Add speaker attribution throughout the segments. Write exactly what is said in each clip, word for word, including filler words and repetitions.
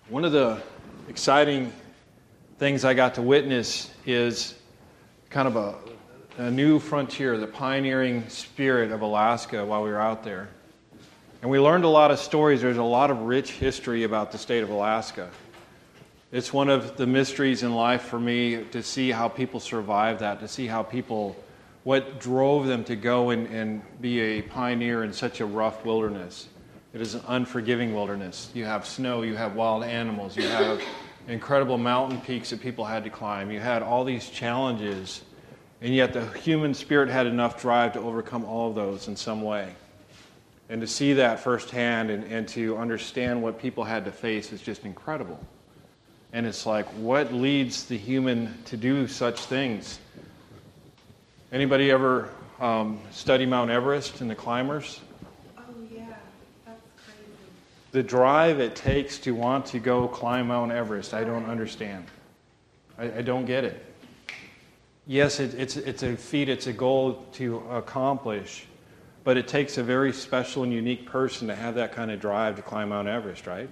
Speaker 1: One of the exciting things I got to witness is kind of a, a new frontier, the pioneering spirit of Alaska while we were out there. And we learned a lot of stories. There's a lot of rich history about the state of Alaska. It's one of the mysteries in life for me to see how people survive that, to see how people, what drove them to go and, and be a pioneer in such a rough wilderness. It is an unforgiving wilderness. You have snow, you have wild animals, you have incredible mountain peaks that people had to climb. You had all these challenges, and yet the human spirit had enough drive to overcome all of those in some way. And to see that firsthand and, and to understand what people had to face is just incredible. And it's like, what leads the human to do such things? Anybody ever um, study Mount Everest and the climbers? The drive it takes to want to go climb Mount Everest, I don't understand. I, I don't get it. Yes, it, it's it's a feat, it's a goal to accomplish, but it takes a very special and unique person to have that kind of drive to climb Mount Everest, right?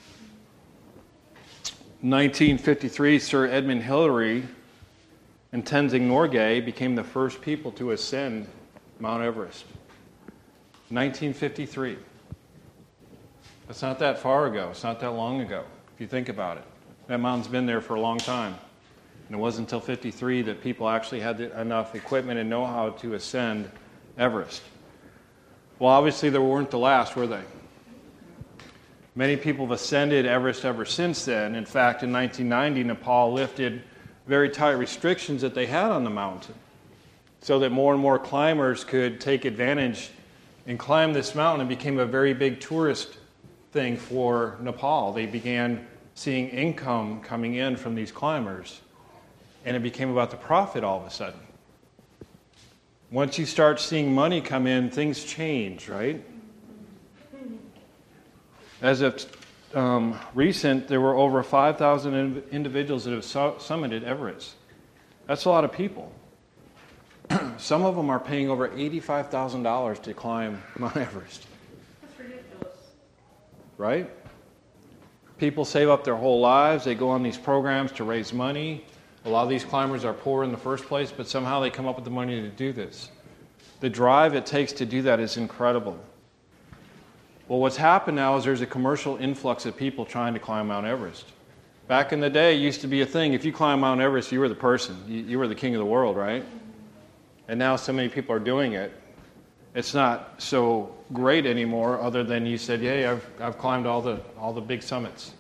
Speaker 1: nineteen fifty-three, Sir Edmund Hillary and Tenzing Norgay became the first people to ascend Mount Everest. nineteen fifty-three. It's not that far ago. It's not that long ago, if you think about it. That mountain's been there for a long time. And it wasn't until fifty-three that people actually had the, enough equipment and know-how to ascend Everest. Well, obviously they weren't the last, were they? Many people have ascended Everest ever since then. In fact, in nineteen ninety, Nepal lifted very tight restrictions that they had on the mountain so that more and more climbers could take advantage and climb this mountain. It became a very big tourist thing for Nepal. They began seeing income coming in from these climbers, and it became about the profit all of a sudden. Once you start seeing money come in, things change, right? As of um, recent, there were over five thousand in- individuals that have su- summited Everest. That's a lot of people. Some of them are paying over eighty-five thousand dollars to climb Mount Everest. Right? People save up their whole lives. They go on these programs to raise money. A lot of these climbers are poor in the first place, but somehow they come up with the money to do this. The drive it takes to do that is incredible. Well, what's happened now is there's a commercial influx of people trying to climb Mount Everest. Back in the day, it used to be a thing. If you climb Mount Everest, you were the person. You, you were the king of the world, right? And now so many people are doing it. It's not so great anymore, other than you said, "Yay, I've I've climbed all the all the big summits."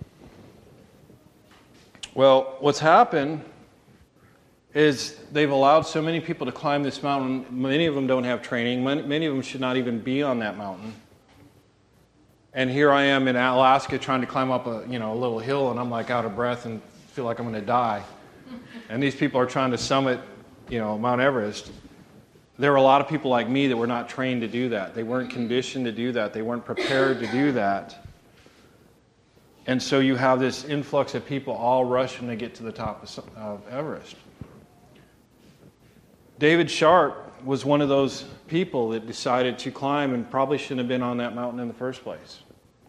Speaker 1: Well, what's happened is they've allowed so many people to climb this mountain. Many of them don't have training. Many, many of them should not even be on that mountain. And here I am in Alaska trying to climb up a you know a little hill, and I'm like out of breath and feel like I'm going to die. And these people are trying to summit, you know, Mount Everest. There were a lot of people like me that were not trained to do that. They weren't conditioned to do that. They weren't prepared to do that. And so you have this influx of people all rushing to get to the top of Everest. David Sharp was one of those people that decided to climb and probably shouldn't have been on that mountain in the first place.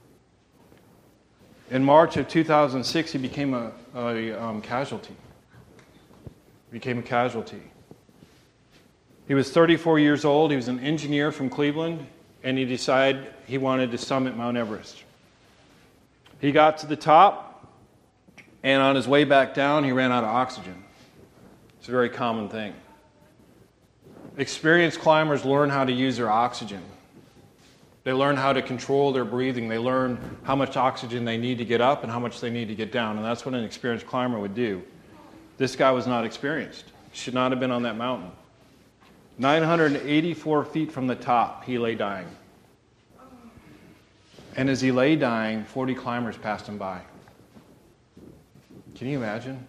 Speaker 1: In March of two thousand six, he became a, a um, casualty. He became a casualty. He was thirty-four years old. He was an engineer from Cleveland, and he decided he wanted to summit Mount Everest. He got to the top, and on his way back down, he ran out of oxygen. It's a very common thing. Experienced climbers learn how to use their oxygen. They learn how to control their breathing. They learn how much oxygen they need to get up and how much they need to get down, and that's what an experienced climber would do. This guy was not experienced. He should not have been on that mountain. nine hundred eighty-four feet from the top, he lay dying. And as he lay dying, forty climbers passed him by. Can you imagine?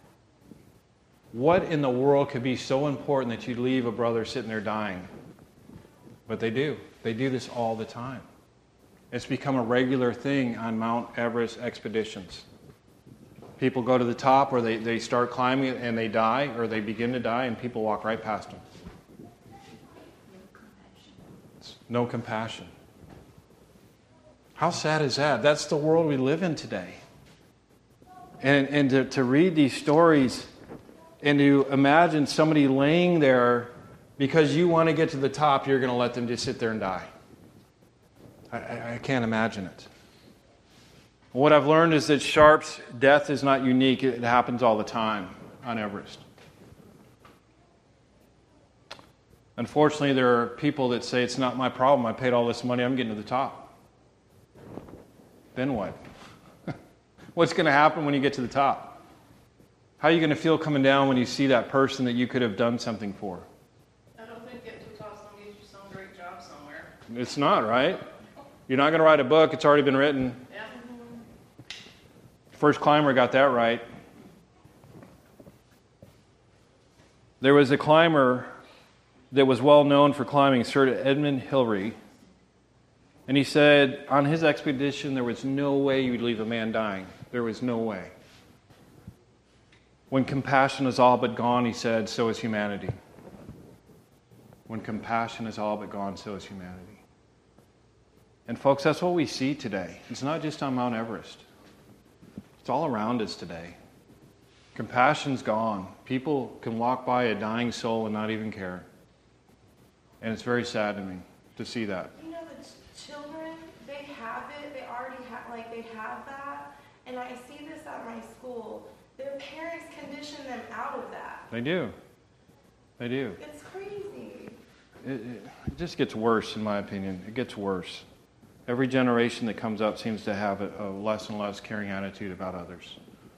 Speaker 1: What in the world could be so important that you'd leave a brother sitting there dying? But they do. They do this all the time. It's become a regular thing on Mount Everest expeditions. People go to the top, or they, they start climbing and they die, or they begin to die, and people walk right past them. No compassion. How sad is that? That's the world we live in today. And, and to, to read these stories and to imagine somebody laying there because you want to get to the top, you're going to let them just sit there and die. I, I, I can't imagine it. What I've learned is that Sharp's death is not unique. It happens all the time on Everest. Unfortunately, there are people that say, it's not my problem. I paid all this money. I'm getting to the top. Then what? What's going to happen when you get to the top? How are you going to feel coming down when you see that person that you could have done something for?
Speaker 2: I don't think getting to the top is going to get you some great job somewhere.
Speaker 1: It's not, right? You're not going to write a book. It's already been written.
Speaker 2: Yeah.
Speaker 1: First climber got that right. There was a climber that was well known for climbing, Sir Edmund Hillary. And he said on his expedition there was no way you would leave a man dying. There was no way. When compassion is all but gone, he said, so is humanity. When compassion is all but gone, so is humanity. And folks, that's what we see today. It's not just on Mount Everest. It's all around us today. Compassion's gone. People can walk by a dying soul and not even care. And it's very sad to me to see that.
Speaker 3: You know, the ch- children, they have it. They already have, like, they have that. And I see this at my school. Their parents condition them out of that.
Speaker 1: They do. They do.
Speaker 3: It's crazy.
Speaker 1: It, it, it just gets worse, in my opinion. It gets worse. Every generation that comes up seems to have a, a less and less caring attitude about others.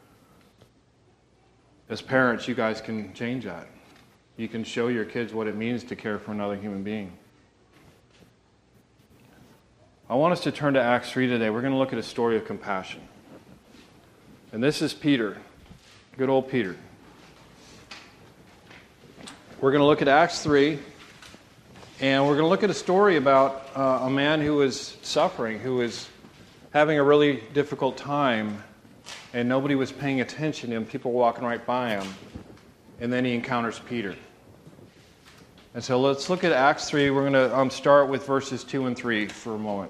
Speaker 1: As parents, you guys can change that. You can show your kids what it means to care for another human being. I want us to turn to Acts three today. We're going to look at a story of compassion. And this is Peter, good old Peter. We're going to look at Acts three, and we're going to look at a story about uh, a man who was suffering, who was having a really difficult time, and nobody was paying attention to him. People were walking right by him. And then he encounters Peter. And so let's look at Acts three. We're going to um, start with verses two and three for a moment.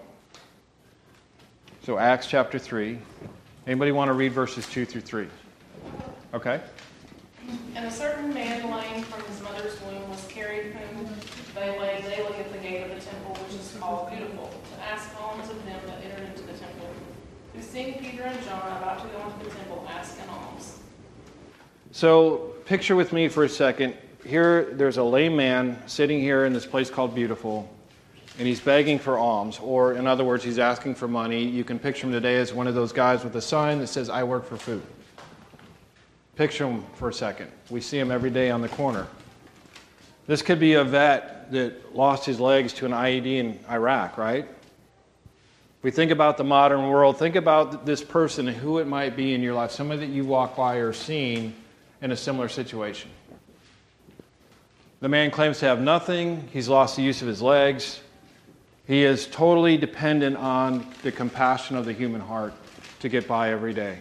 Speaker 1: So Acts chapter three. Anybody want to read verses two through three? Okay.
Speaker 2: And a certain man lying from his mother's womb was carried, whom they laid daily at the gate of the temple, which is called Beautiful, to ask alms of them that entered into the temple. Who, seeing Peter and John about to go into the temple, asked an alms.
Speaker 1: So picture with me for a second. Here, there's a lame man sitting here in this place called Beautiful, and he's begging for alms, or in other words, he's asking for money. You can picture him today as one of those guys with a sign that says, I work for food. Picture him for a second. We see him every day on the corner. This could be a vet that lost his legs to an I E D in Iraq, right? We think about the modern world. Think about this person and who it might be in your life, somebody that you walk by or seen in a similar situation. The man claims to have nothing. He's lost the use of his legs. He is totally dependent on the compassion of the human heart to get by every day.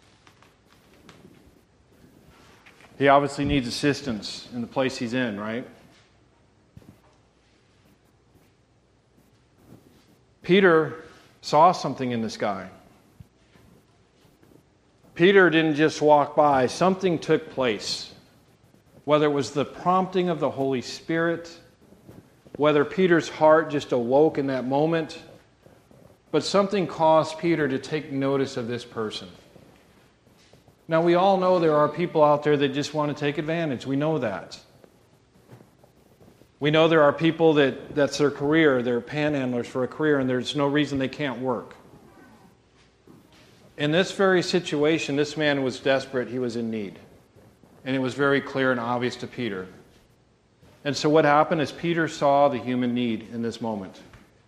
Speaker 1: He obviously needs assistance in the place he's in, right? Peter saw something in this guy. Peter didn't just walk by. Something took place. Whether it was the prompting of the Holy Spirit, whether Peter's heart just awoke in that moment, but something caused Peter to take notice of this person. Now, we all know there are people out there that just want to take advantage. We know that. We know there are people that that's their career, they're panhandlers for a career, and there's no reason they can't work. In this very situation, this man was desperate, he was in need. And it was very clear and obvious to Peter. And so what happened is Peter saw the human need in this moment.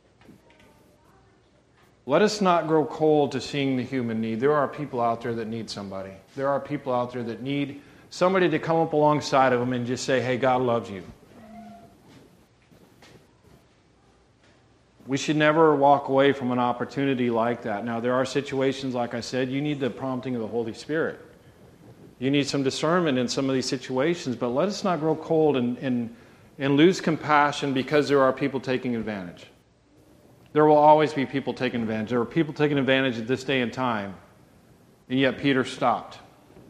Speaker 1: Let us not grow cold to seeing the human need. There are people out there that need somebody. There are people out there that need somebody to come up alongside of them and just say, hey, God loves you. We should never walk away from an opportunity like that. Now, there are situations, like I said, you need the prompting of the Holy Spirit. You need some discernment in some of these situations, but let us not grow cold and, and, and lose compassion because there are people taking advantage. There will always be people taking advantage. There were people taking advantage at this day and time, and yet Peter stopped.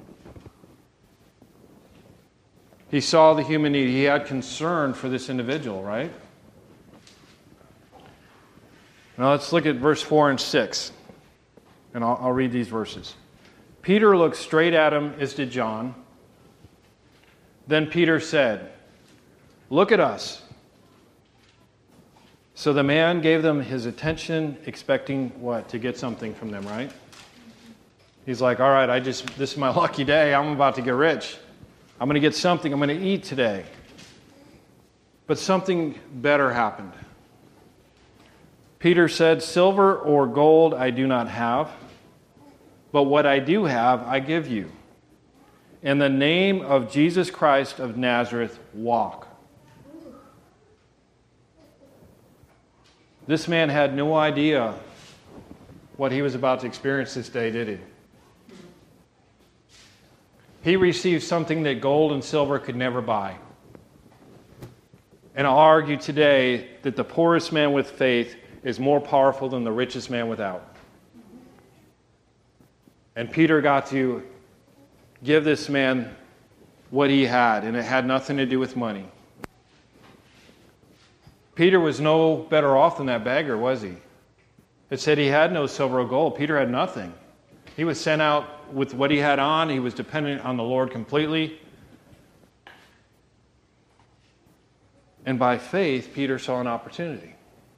Speaker 1: He saw the human need. He had concern for this individual, right? Now let's look at verse four and six, and I'll, I'll read these verses. Peter looked straight at him, as did John. Then Peter said, "Look at us." So the man gave them his attention, expecting what? To get something from them, right? He's like, all right, I just this is my lucky day. I'm about to get rich. I'm going to get something. I'm going to eat today. But something better happened. Peter said, "Silver or gold I do not have, but what I do have I give you. In the name of Jesus Christ of Nazareth, walk." This man had no idea what he was about to experience this day, did he? He received something that gold and silver could never buy. And I'll argue today that the poorest man with faith is more powerful than the richest man without. And Peter got to give this man what he had, and it had nothing to do with money. Peter was no better off than that beggar, was he? It said he had no silver or gold. Peter had nothing. He was sent out with what he had on. He was dependent on the Lord completely. And by faith, Peter saw an opportunity.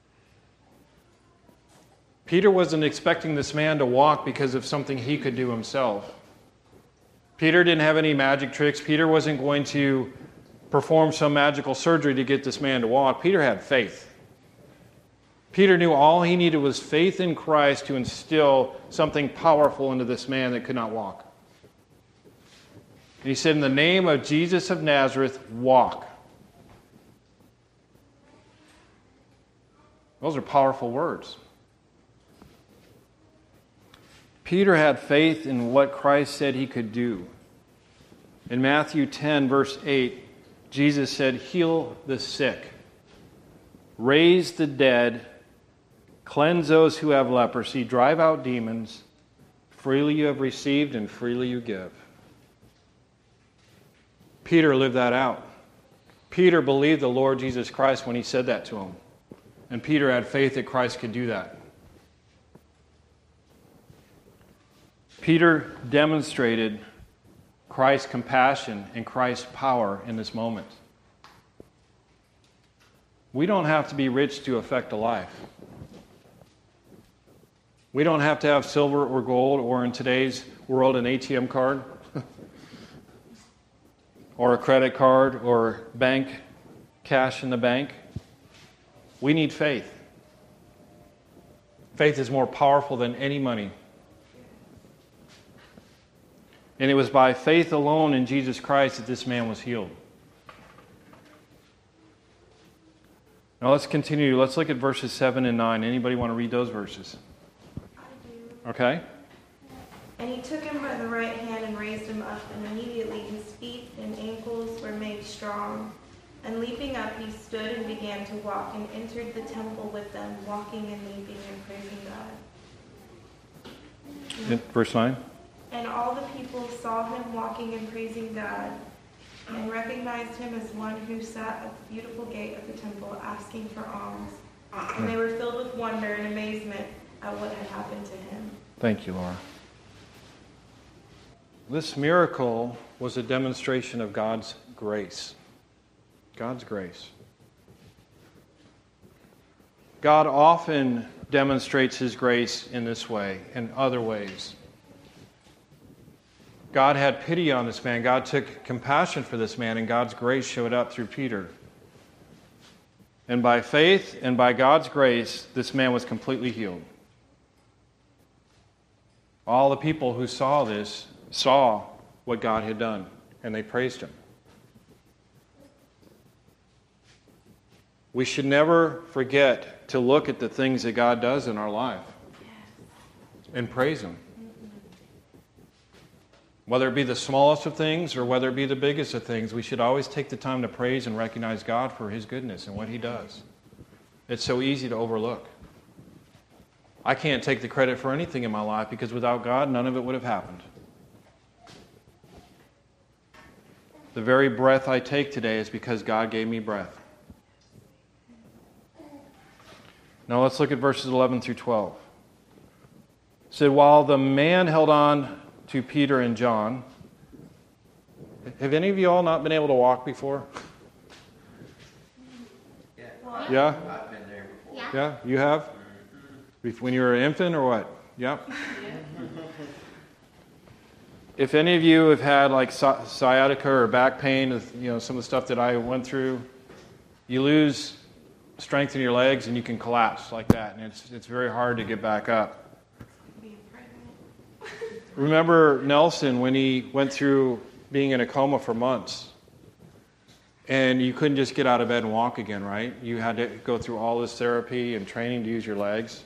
Speaker 1: Peter wasn't expecting this man to walk because of something he could do himself. Peter didn't have any magic tricks. Peter wasn't going to perform some magical surgery to get this man to walk. Peter had faith. Peter knew all he needed was faith in Christ to instill something powerful into this man that could not walk. And he said, "In the name of Jesus of Nazareth, walk." Those are powerful words. Peter had faith in what Christ said he could do. In Matthew ten, verse eight, Jesus said, "Heal the sick, raise the dead, cleanse those who have leprosy, drive out demons. Freely you have received and freely you give." Peter lived that out. Peter believed the Lord Jesus Christ when he said that to him. And Peter had faith that Christ could do that. Peter demonstrated Christ's compassion and Christ's power in this moment. We don't have to be rich to affect a life. We don't have to have silver or gold, or in today's world, an A T M card, or a credit card, or bank cash in the bank. We need faith. Faith is more powerful than any money. And it was by faith alone in Jesus Christ that this man was healed. Now let's continue. Let's look at verses seven and nine. Anybody want to read those verses?
Speaker 3: I do.
Speaker 1: Okay.
Speaker 3: And he took him by the right hand and raised him up, and immediately his feet and ankles were made strong. And leaping up, he stood and began to walk, and entered the temple with them, walking and leaping and praising God.
Speaker 1: In verse nine.
Speaker 3: And all the people saw him walking and praising God, and recognized him as one who sat at the beautiful gate of the temple, asking for alms. And they were filled with wonder and amazement at what had happened to him.
Speaker 1: Thank you, Laura. This miracle was a demonstration of God's grace. God's grace. God often demonstrates His grace in this way and other ways. God had pity on this man. God took compassion for this man, and God's grace showed up through Peter. And by faith and by God's grace, this man was completely healed. All the people who saw this saw what God had done, and they praised Him. We should never forget to look at the things that God does in our life and praise Him. Whether it be the smallest of things or whether it be the biggest of things, we should always take the time to praise and recognize God for His goodness and what He does. It's so easy to overlook. I can't take the credit for anything in my life because without God, none of it would have happened. The very breath I take today is because God gave me breath. Now let's look at verses eleven through twelve. It said, while the man held on to Peter and John. Have any of you all not been able to walk before?
Speaker 4: Yeah.
Speaker 1: Yeah?
Speaker 4: I've been there before.
Speaker 5: Yeah.
Speaker 1: Yeah? You have? When you were an infant or what? Yep. If any of you have had like sciatica or back pain, you know, some of the stuff that I went through, you lose strength in your legs and you can collapse like that, and it's it's very hard to get back up.
Speaker 3: Being pregnant.
Speaker 1: Remember Nelson when he went through being in a coma for months, and you couldn't just get out of bed and walk again, right? You had to go through all this therapy and training to use your legs.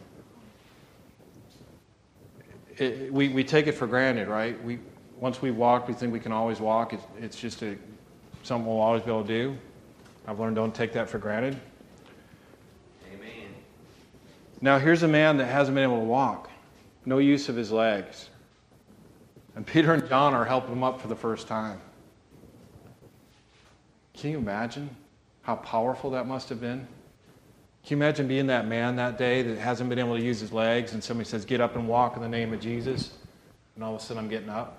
Speaker 1: It, we, we take it for granted, right? We once we walk, we think we can always walk. It's, it's just a, something we'll always be able to do. I've learned don't take that for granted.
Speaker 4: Amen.
Speaker 1: Now here's a man that hasn't been able to walk. No use of his legs. And Peter and John are helping him up for the first time. Can you imagine how powerful that must have been? Can you imagine being that man that day that hasn't been able to use his legs and somebody says, get up and walk in the name of Jesus, and all of a sudden I'm getting up?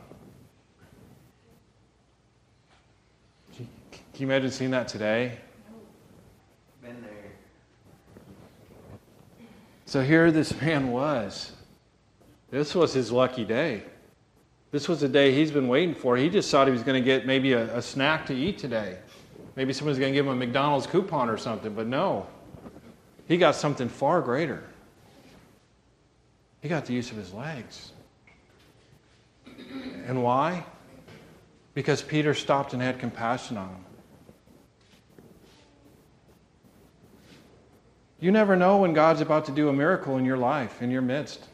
Speaker 1: Can you imagine seeing that today?
Speaker 4: Been there.
Speaker 1: So here this man was. This was his lucky day. This was the day he's been waiting for. He just thought he was going to get maybe a, a snack to eat today. Maybe someone's going to give him a McDonald's coupon or something, but no. He got something far greater. He got the use of his legs. And why? Because Peter stopped and had compassion on him. You never know when God's about to do a miracle in your life, in your midst.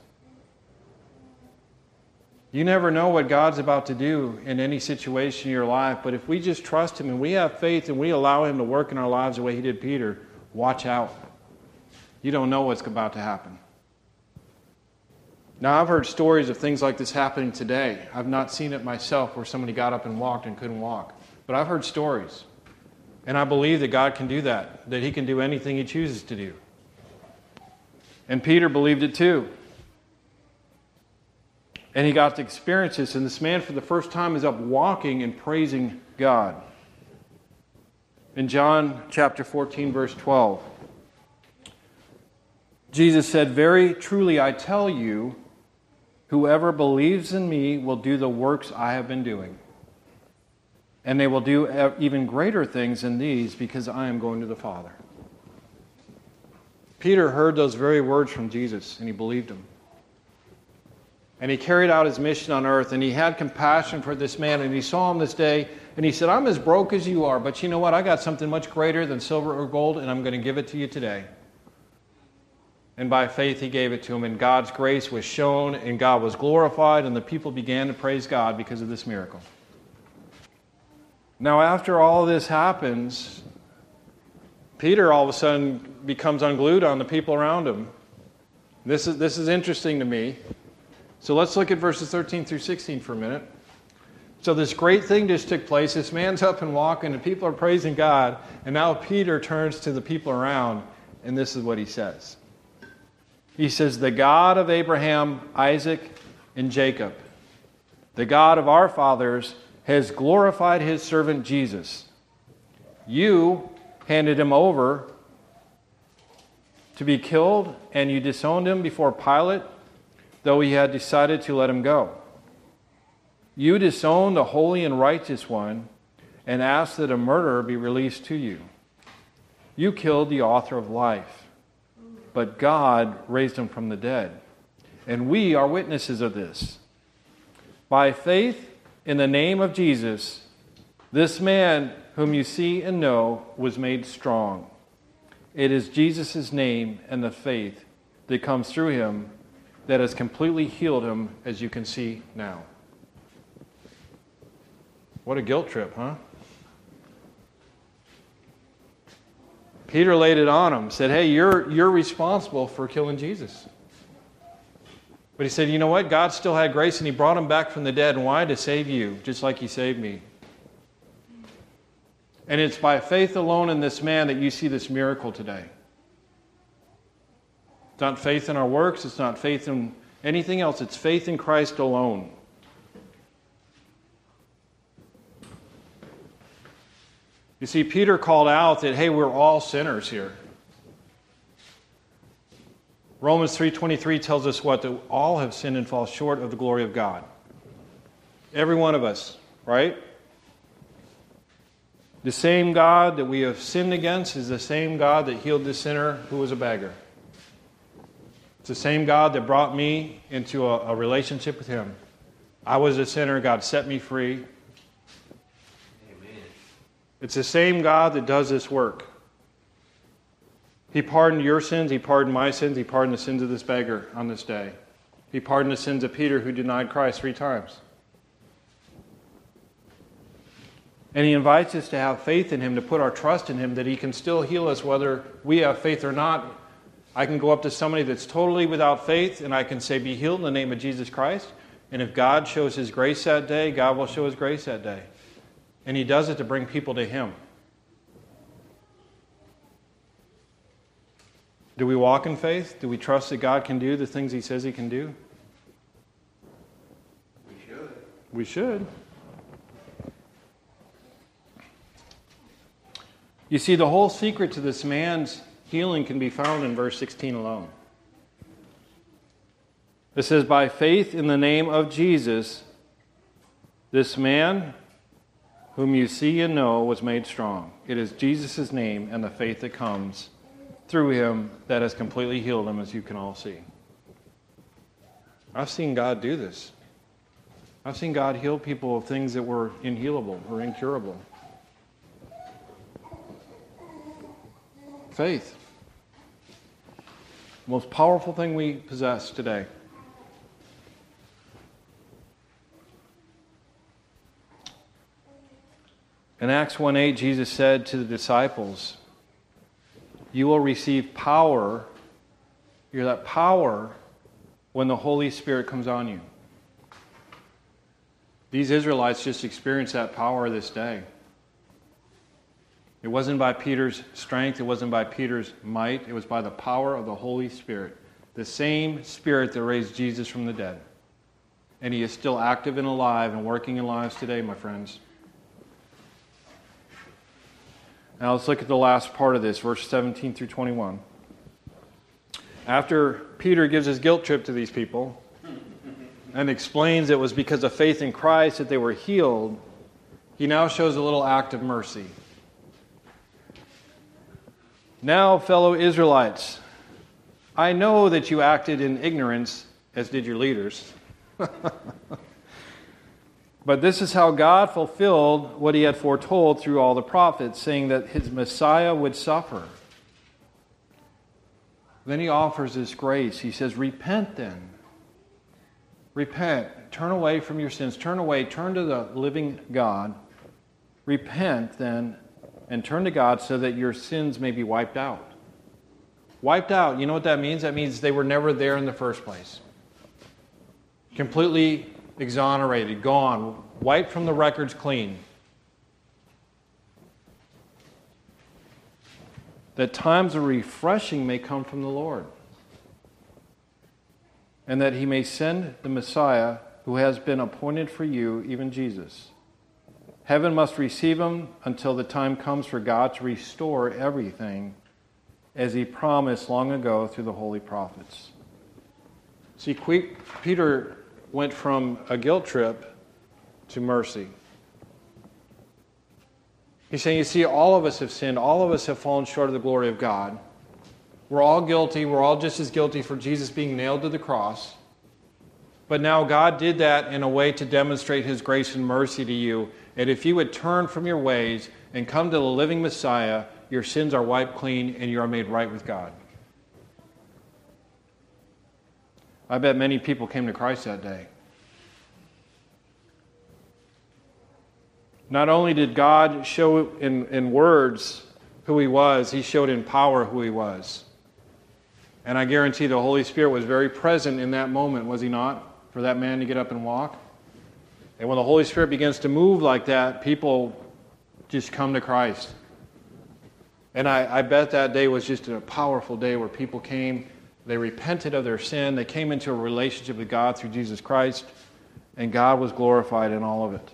Speaker 1: You never know what God's about to do in any situation in your life, but if we just trust Him and we have faith and we allow Him to work in our lives the way He did Peter, watch out. You don't know what's about to happen. Now, I've heard stories of things like this happening today. I've not seen it myself where somebody got up and walked and couldn't walk. But I've heard stories. And I believe that God can do that, that He can do anything He chooses to do. And Peter believed it too. And he got to experience this. And this man, for the first time, is up walking and praising God. In John chapter fourteen, verse twelve, Jesus said, very truly I tell you, whoever believes in me will do the works I have been doing. And they will do even greater things than these because I am going to the Father. Peter heard those very words from Jesus and he believed them. And he carried out his mission on earth, and he had compassion for this man, and he saw him this day, and he said, I'm as broke as you are, but you know what? I got something much greater than silver or gold, and I'm going to give it to you today. And by faith he gave it to him, and God's grace was shown, and God was glorified, and the people began to praise God because of this miracle. Now after all this happens, Peter all of a sudden becomes unglued on the people around him. This is, this is interesting to me. So let's look at verses thirteen through sixteen for a minute. So this great thing just took place. This man's up and walking, and people are praising God. And now Peter turns to the people around, and this is what he says. He says, the God of Abraham, Isaac, and Jacob, the God of our fathers, has glorified His servant Jesus. You handed Him over to be killed, and you disowned Him before Pilate, though He had decided to let Him go. You disowned the holy and righteous one and asked that a murderer be released to you. You killed the author of life, but God raised Him from the dead. And we are witnesses of this. By faith in the name of Jesus, this man whom you see and know was made strong. It is Jesus' name and the faith that comes through Him that has completely healed him, as you can see now. What a guilt trip, huh? Peter laid it on him, said, hey, you're, you're responsible for killing Jesus. But he said, you know what? God still had grace, and he brought him back from the dead. And why? To save you, just like he saved me. And it's by faith alone in this man that you see this miracle today. It's not faith in our works. It's not faith in anything else. It's faith in Christ alone. You see, Peter called out that, hey, we're all sinners here. Romans three twenty-three tells us what? That all have sinned and fall short of the glory of God. Every one of us, right? The same God that we have sinned against is the same God that healed the sinner who was a beggar. It's the same God that brought me into a, a relationship with Him. I was a sinner. God set me free.
Speaker 4: Amen.
Speaker 1: It's the same God that does this work. He pardoned your sins. He pardoned my sins. He pardoned the sins of this beggar on this day. He pardoned the sins of Peter, who denied Christ three times. And He invites us to have faith in Him, to put our trust in Him, that He can still heal us whether we have faith or not. I can go up to somebody that's totally without faith, and I can say, be healed in the name of Jesus Christ. And if God shows His grace that day, God will show His grace that day. And He does it to bring people to Him. Do we walk in faith? Do we trust that God can do the things He says He can do?
Speaker 4: We should.
Speaker 1: We should. You see, the whole secret to this man's healing can be found in verse sixteen alone. It says, by faith in the name of Jesus, this man whom you see and know was made strong. It is Jesus' name and the faith that comes through Him that has completely healed him, as you can all see. I've seen God do this. I've seen God heal people of things that were inhealable or incurable. Faith. Most powerful thing we possess today. In Acts one eight, Jesus said to the disciples, you will receive power, you're that power, when the Holy Spirit comes on you. These Israelites just experienced that power this day. It wasn't by Peter's strength, it wasn't by Peter's might, it was by the power of the Holy Spirit. The same Spirit that raised Jesus from the dead. And He is still active and alive and working in lives today, my friends. Now let's look at the last part of this, verse seventeen through twenty-one. After Peter gives his guilt trip to these people and explains it was because of faith in Christ that they were healed, he now shows a little act of mercy. Now, fellow Israelites, I know that you acted in ignorance, as did your leaders. But this is how God fulfilled what He had foretold through all the prophets, saying that His Messiah would suffer. Then He offers this grace. He says, repent then. Repent. Turn away from your sins. Turn away. Turn to the living God. Repent then and turn to God so that your sins may be wiped out. Wiped out. You know what that means? That means they were never there in the first place. Completely exonerated, gone, wiped from the records clean. That times of refreshing may come from the Lord. And that He may send the Messiah who has been appointed for you, even Jesus. Heaven must receive Him until the time comes for God to restore everything as He promised long ago through the holy prophets. See, Peter went from a guilt trip to mercy. He's saying, you see, all of us have sinned. All of us have fallen short of the glory of God. We're all guilty. We're all just as guilty for Jesus being nailed to the cross. But now God did that in a way to demonstrate His grace and mercy to you. And if you would turn from your ways and come to the living Messiah, your sins are wiped clean and you are made right with God. I bet many people came to Christ that day. Not only did God show in, in words who He was, He showed in power who He was. And I guarantee the Holy Spirit was very present in that moment, was he not? For that man to get up and walk. And when the Holy Spirit begins to move like that, people just come to Christ. And I, I bet that day was just a powerful day where people came, they repented of their sin, they came into a relationship with God through Jesus Christ, and God was glorified in all of it.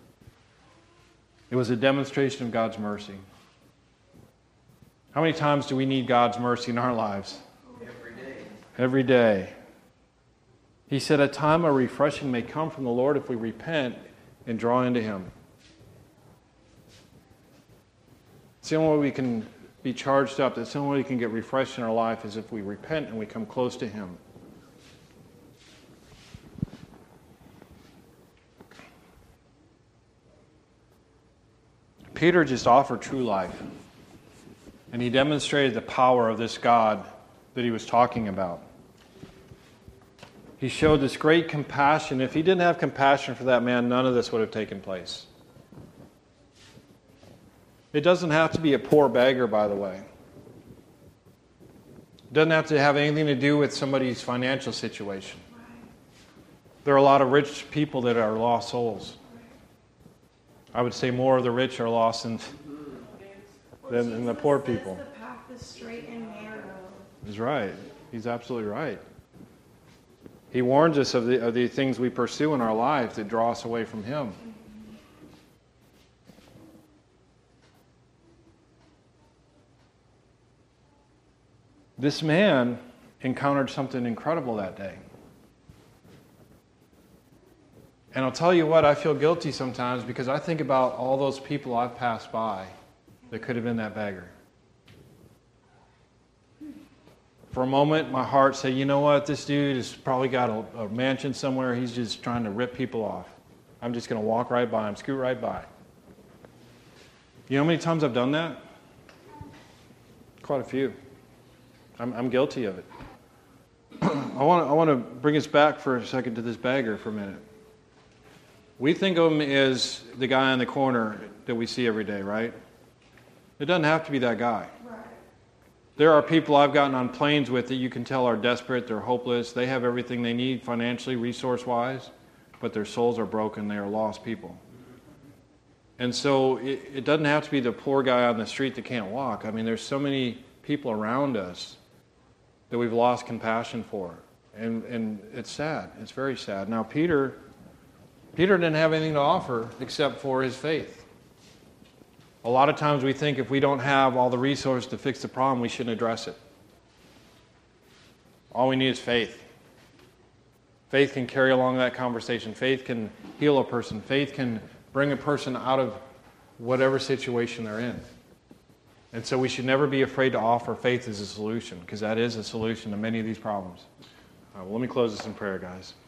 Speaker 1: It was a demonstration of God's mercy. How many times do we need God's mercy in our lives?
Speaker 4: Every day.
Speaker 1: Every day. He said, a time of refreshing may come from the Lord if we repent and draw into Him. It's the only way we can be charged up. It's the only way we can get refreshed in our life is if we repent and we come close to Him. Peter just offered true life. And he demonstrated the power of this God that he was talking about. He showed this great compassion. If he didn't have compassion for that man, none of this would have taken place. It doesn't have to be a poor beggar, by the way. It doesn't have to have anything to do with somebody's financial situation. There are a lot of rich people that are lost souls. I would say more of the rich are lost than, than, than the poor people.
Speaker 3: The path is straight and narrow.
Speaker 1: He's right. He's absolutely right. He warns us of the, of the things we pursue in our life that draw us away from Him. This man encountered something incredible that day. And I'll tell you what, I feel guilty sometimes because I think about all those people I've passed by that could have been that beggar. For a moment, my heart said, you know what, this dude has probably got a, a mansion somewhere. He's just trying to rip people off. I'm just going to walk right by him, scoot right by. You know how many times I've done that? Quite a few. I'm, I'm guilty of it. I want to I want to bring us back for a second to this beggar for a minute. We think of him as the guy in the corner that we see every day, right? It doesn't have to be that guy.
Speaker 3: Right.
Speaker 1: There are people I've gotten on planes with that you can tell are desperate, they're hopeless, they have everything they need financially, resource-wise, but their souls are broken, they are lost people. And so it, it doesn't have to be the poor guy on the street that can't walk. I mean, there's so many people around us that we've lost compassion for. And, and it's sad. It's very sad. Now, Peter... Peter didn't have anything to offer except for his faith. A lot of times we think if we don't have all the resources to fix the problem, we shouldn't address it. All we need is faith. Faith can carry along that conversation. Faith can heal a person. Faith can bring a person out of whatever situation they're in. And so we should never be afraid to offer faith as a solution, because that is a solution to many of these problems. All right, well, let me close this in prayer, guys.